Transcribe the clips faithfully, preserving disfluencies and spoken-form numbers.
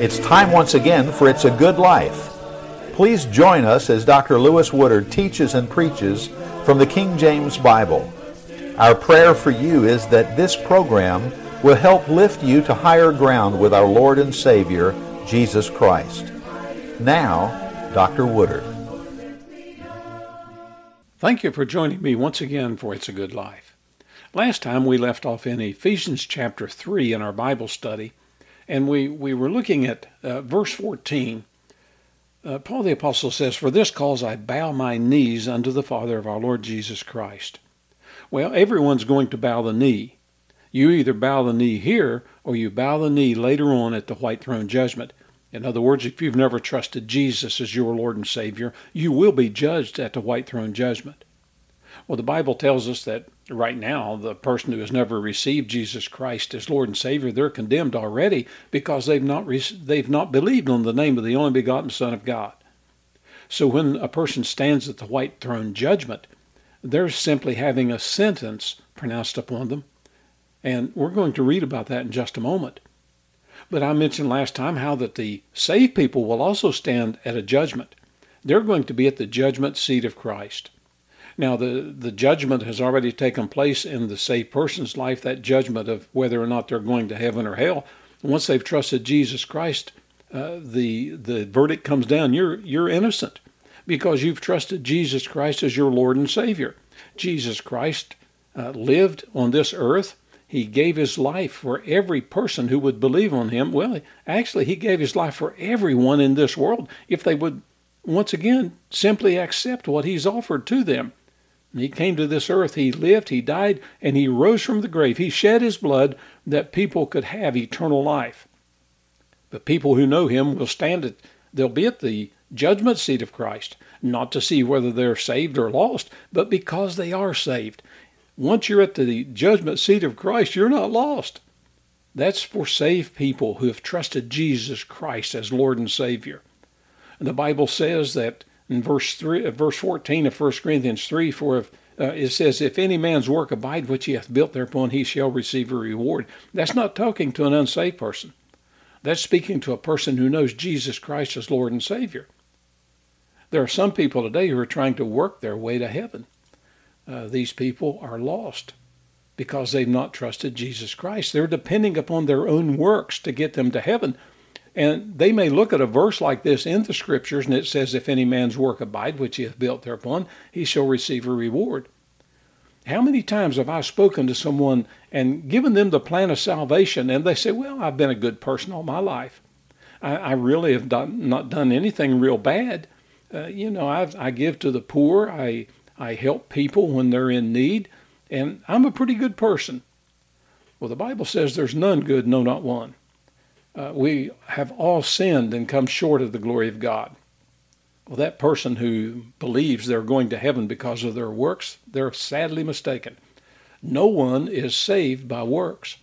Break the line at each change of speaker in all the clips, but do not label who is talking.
It's time once again for It's a Good Life. Please join us as Doctor Lewis Woodard teaches and preaches from the King James Bible. Our prayer for you is that this program will help lift you to higher ground with our Lord and Savior, Jesus Christ. Now, Doctor Woodard.
Thank you for joining me once again for It's a Good Life. Last time we left off in Ephesians chapter three in our Bible study, and we, we were looking at uh, verse fourteen. Uh, Paul the Apostle says, "For this cause I bow my knees unto the Father of our Lord Jesus Christ." Well, everyone's going to bow the knee. You either bow the knee here or you bow the knee later on at the white throne judgment. In other words, if you've never trusted Jesus as your Lord and Savior, you will be judged at the white throne judgment. Well, the Bible tells us that right now, the person who has never received Jesus Christ as Lord and Savior, they're condemned already because they've not re- they've not believed on the name of the only begotten Son of God. So when a person stands at the white throne judgment, they're simply having a sentence pronounced upon them. And we're going to read about that in just a moment. But I mentioned last time how that the saved people will also stand at a judgment. They're going to be at the judgment seat of Christ. Now, the, the judgment has already taken place in the saved person's life, that judgment of whether or not they're going to heaven or hell. Once they've trusted Jesus Christ, uh, the the verdict comes down. You're, you're innocent because you've trusted Jesus Christ as your Lord and Savior. Jesus Christ uh, lived on this earth. He gave his life for every person who would believe on him. Well, actually, he gave his life for everyone in this world if they would, once again, simply accept what he's offered to them. He came to this earth, he lived, he died, and he rose from the grave. He shed his blood that people could have eternal life. But people who know him will stand at, they'll be at the judgment seat of Christ, not to see whether they're saved or lost, but because they are saved. Once you're at the judgment seat of Christ, you're not lost. That's for saved people who have trusted Jesus Christ as Lord and Savior. And the Bible says that in verse three, verse fourteen of First Corinthians three, for if, uh, it says, "If any man's work abide which he hath built thereupon, he shall receive a reward." That's not talking to an unsaved person. That's speaking to a person who knows Jesus Christ as Lord and Savior. There are some people today who are trying to work their way to heaven. Uh, these people are lost because they've not trusted Jesus Christ. They're depending upon their own works to get them to heaven. And they may look at a verse like this in the Scriptures, and it says, "If any man's work abide, which he hath built thereupon, he shall receive a reward." How many times have I spoken to someone and given them the plan of salvation, and they say, "Well, I've been a good person all my life. I, I really have done, not done anything real bad. Uh, you know, I've, I give to the poor. I, I help people when they're in need, and I'm a pretty good person." Well, the Bible says there's none good, no, not one. Uh, we have all sinned and come short of the glory of God. Well, that person who believes they're going to heaven because of their works, they're sadly mistaken. No one is saved by works.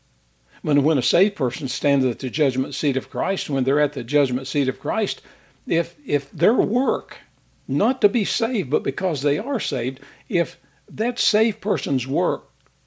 When, when a saved person stands at the judgment seat of Christ, when they're at the judgment seat of Christ, if if their work, not to be saved, but because they are saved, if that saved person's work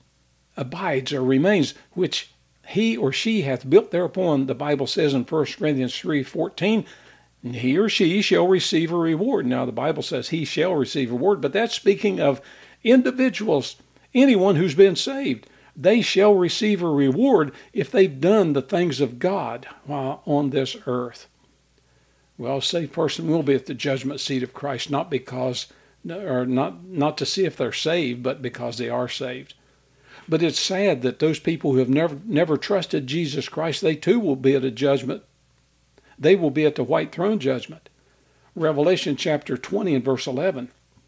abides or remains, which he or she hath built thereupon, the Bible says in First Corinthians three fourteen, he or she shall receive a reward. Now, the Bible says he shall receive a reward, but that's speaking of individuals, anyone who's been saved. They shall receive a reward if they've done the things of God while on this earth. Well, a saved person will be at the judgment seat of Christ, not because, or not, not to see if they're saved, but because they are saved. But it's sad that those people who have never never trusted Jesus Christ, they too will be at a judgment. They will be at the white throne judgment. Revelation chapter twenty and verse eleven.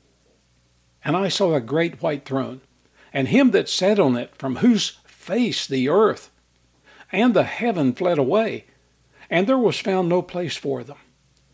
"And I saw a great white throne, and him that sat on it, from whose face the earth and the heaven fled away, and there was found no place for them."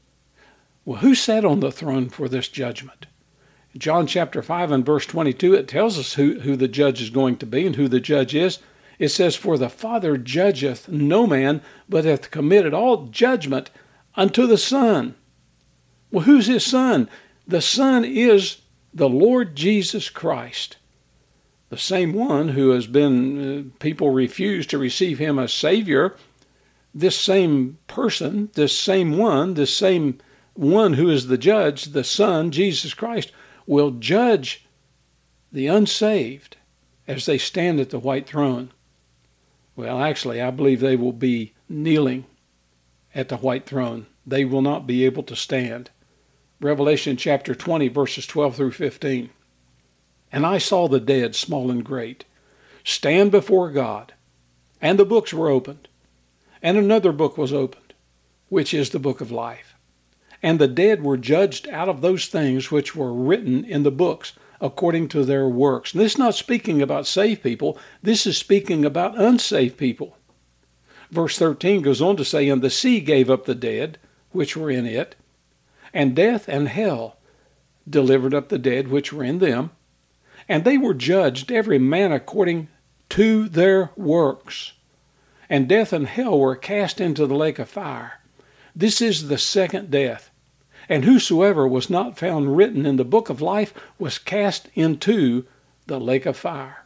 Well, who sat on the throne for this judgment? John chapter five and verse twenty-two, it tells us who, who the judge is going to be and who the judge is. It says, "For the Father judgeth no man, but hath committed all judgment unto the Son." Well, who's his Son? The Son is the Lord Jesus Christ. The same one who has been, uh, people refuse to receive him as Savior. this same person, this same one, this same one who is the judge, the Son, Jesus Christ, will judge the unsaved as they stand at the white throne. Well, actually, I believe they will be kneeling at the white throne. They will not be able to stand. Revelation chapter twenty, verses twelve through fifteen. And I saw the dead, small and great, stand before God, and the books were opened. And another book was opened, which is the book of life. And the dead were judged out of those things which were written in the books, according to their works. And this is not speaking about saved people. This is speaking about unsaved people. Verse thirteen goes on to say, And the sea gave up the dead, which were in it, and death and hell delivered up the dead which were in them, and they were judged every man according to their works. And death and hell were cast into the lake of fire. This is the second death. And whosoever was not found written in the book of life was cast into the lake of fire.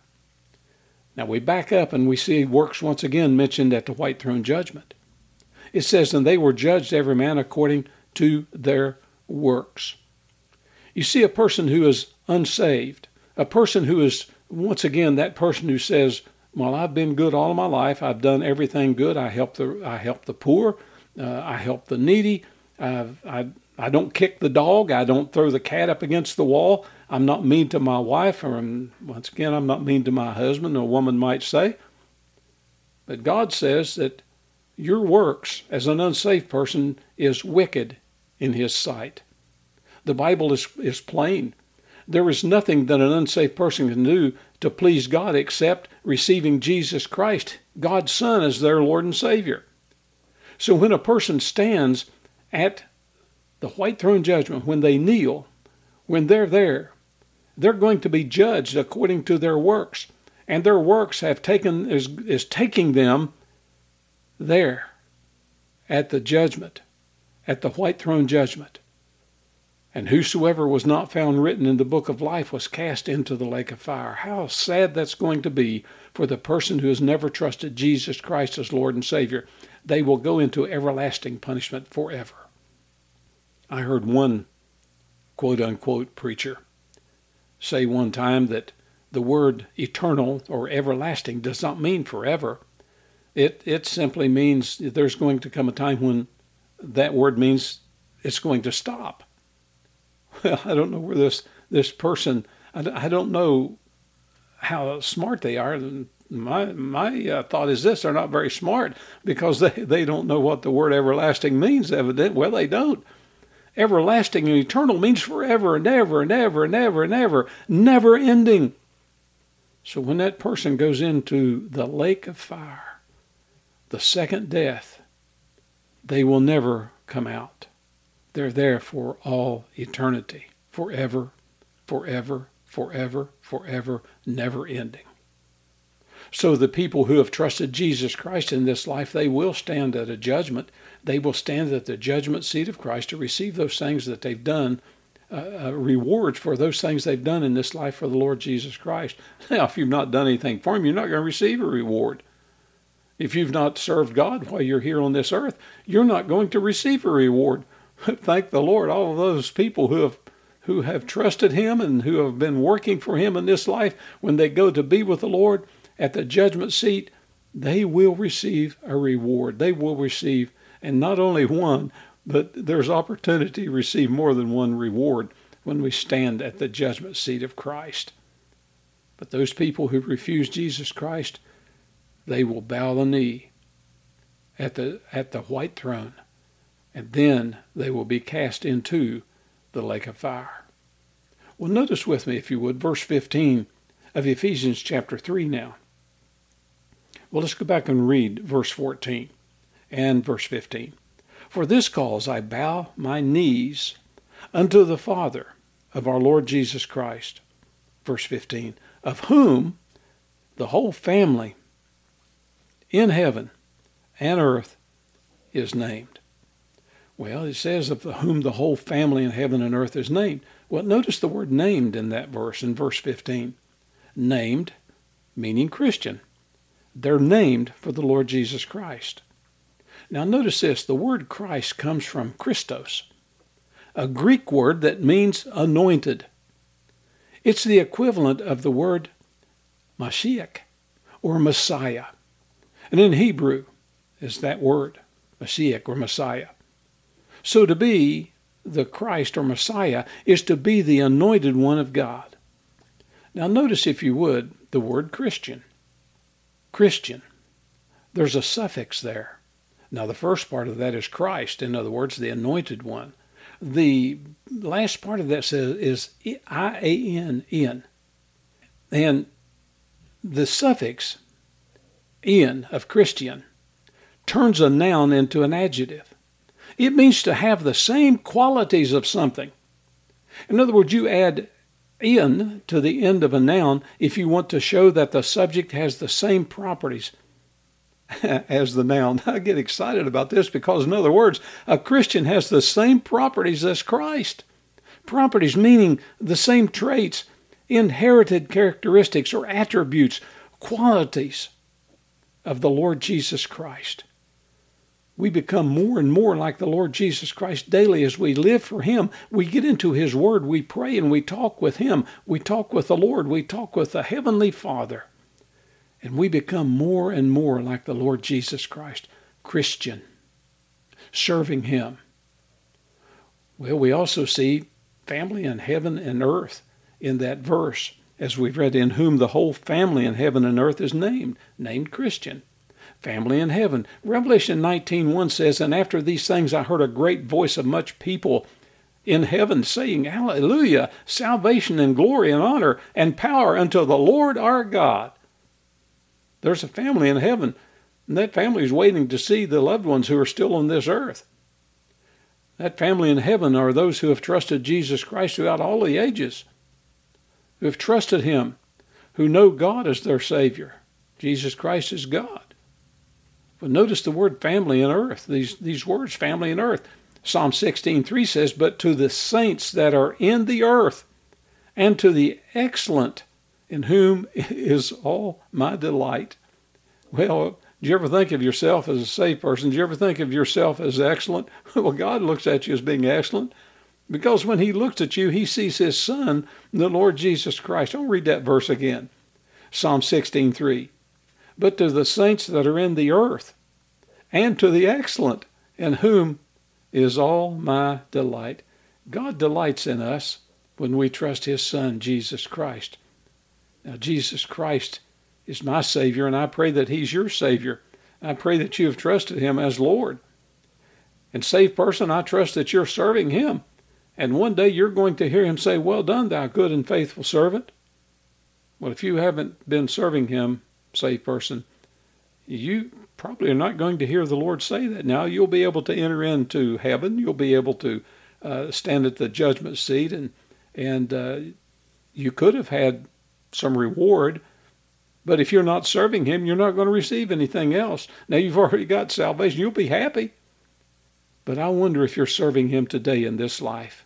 Now we back up and we see works once again mentioned at the white throne judgment. It says, And they were judged every man according to their works. You see, a person who is unsaved, a person who is, once again, that person who says, well, I've been good all my life. I've done everything good. I help the I help the poor. Uh, I help the needy. I've, I I don't kick the dog. I don't throw the cat up against the wall. I'm not mean to my wife, or um, once again, I'm not mean to my husband, a woman might say. But God says that your works as an unsaved person is wicked in His sight. The Bible is, is plain. There is nothing that an unsaved person can do to please God except receiving Jesus Christ, God's Son, as their Lord and Savior. So when a person stands at the white throne judgment, when they kneel, when they're there, they're going to be judged according to their works. And their works have taken is, is taking them there at the judgment, at the white throne judgment. And whosoever was not found written in the book of life was cast into the lake of fire. How sad that's going to be for the person who has never trusted Jesus Christ as Lord and Savior. They will go into everlasting punishment forever. I heard one quote-unquote preacher say one time that the word eternal or everlasting does not mean forever. It, it simply means there's going to come a time when that word means it's going to stop. Well, I don't know where this, this person, I, I don't know how smart they are. My my uh, thought is this, they're not very smart because they, they don't know what the word everlasting means, evident. Well, they don't. Everlasting and eternal means forever and ever and ever and ever and ever, never ending. So when that person goes into the lake of fire, the second death, they will never come out. They're there for all eternity, forever, forever, forever, forever, never ending. So the people who have trusted Jesus Christ in this life, they will stand at a judgment. They will stand at the judgment seat of Christ to receive those things that they've done, uh, uh, rewards for those things they've done in this life for the Lord Jesus Christ. Now, if you've not done anything for Him, you're not going to receive a reward. If you've not served God while you're here on this earth, you're not going to receive a reward. Thank the Lord, all of those people who have who have trusted Him and who have been working for Him in this life, when they go to be with the Lord at the judgment seat, they will receive a reward. They will receive, and not only one, but there's opportunity to receive more than one reward when we stand at the judgment seat of Christ. But those people who refuse Jesus Christ, they will bow the knee at the at the white throne, and then they will be cast into the lake of fire. Well, notice with me, if you would, verse fifteen of Ephesians chapter three now. Well, let's go back and read verse fourteen and verse fifteen. For this cause I bow my knees unto the Father of our Lord Jesus Christ. Verse fifteen, of whom the whole family in heaven and earth is named. Well, it says of whom the whole family in heaven and earth is named. Well, notice the word named in that verse, in verse fifteen. Named, meaning Christian. They're named for the Lord Jesus Christ. Now notice this, the word Christ comes from Christos, a Greek word that means anointed. It's the equivalent of the word Mashiach, or Messiah. And in Hebrew is that word, Mashiach or Messiah. So to be the Christ or Messiah is to be the anointed one of God. Now notice, if you would, the word Christian. Christian. There's a suffix there. Now the first part of that is Christ, in other words, the anointed one. The last part of that says is I A N, in. And the suffix in of Christian turns a noun into an adjective. It means to have the same qualities of something. In other words, you add in to the end of a noun if you want to show that the subject has the same properties as the noun. I get excited about this because, in other words, a Christian has the same properties as Christ. Properties meaning the same traits, inherited characteristics or attributes, qualities of the Lord Jesus Christ. We become more and more like the Lord Jesus Christ daily as we live for Him. We get into His Word, we pray, and we talk with Him. We talk with the Lord, we talk with the Heavenly Father. And we become more and more like the Lord Jesus Christ, Christian, serving Him. Well, we also see family in heaven and earth in that verse, as we've read, in whom the whole family in heaven and earth is named, named Christian. Family in heaven. Revelation nineteen one says, and after these things I heard a great voice of much people in heaven saying, Hallelujah, salvation and glory and honor and power unto the Lord our God. There's a family in heaven, and that family is waiting to see the loved ones who are still on this earth. That family in heaven are those who have trusted Jesus Christ throughout all the ages, who have trusted Him, who know God as their Savior. Jesus Christ is God. But notice the word family and earth, these, these words, family and earth. Psalm sixteen three says, but to the saints that are in the earth, and to the excellent, in whom is all my delight. Well, do you ever think of yourself as a saved person? Do you ever think of yourself as excellent? Well, God looks at you as being excellent, because when He looks at you, He sees His Son, the Lord Jesus Christ. I'll read that verse again. Psalm sixteen three. But to the saints that are in the earth, and to the excellent, in whom is all my delight. God delights in us when we trust His Son, Jesus Christ. Now, Jesus Christ is my Savior, and I pray that He's your Savior. I pray that you have trusted Him as Lord. And saved person, I trust that you're serving Him. And one day you're going to hear Him say, well done, thou good and faithful servant. Well, if you haven't been serving Him, saved person, you probably are not going to hear the Lord say that. Now, you'll be able to enter into heaven. You'll be able to uh, stand at the judgment seat, and and uh, you could have had some reward. But if you're not serving Him, you're not going to receive anything else. Now, you've already got salvation. You'll be happy. But I wonder if you're serving Him today in this life.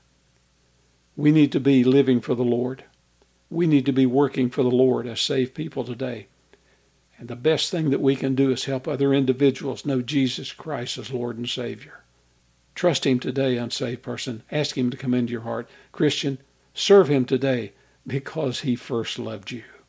We need to be living for the Lord. We need to be working for the Lord as saved people today. And the best thing that we can do is help other individuals know Jesus Christ as Lord and Savior. Trust Him today, unsaved person. Ask Him to come into your heart. Christian, serve Him today because He first loved you.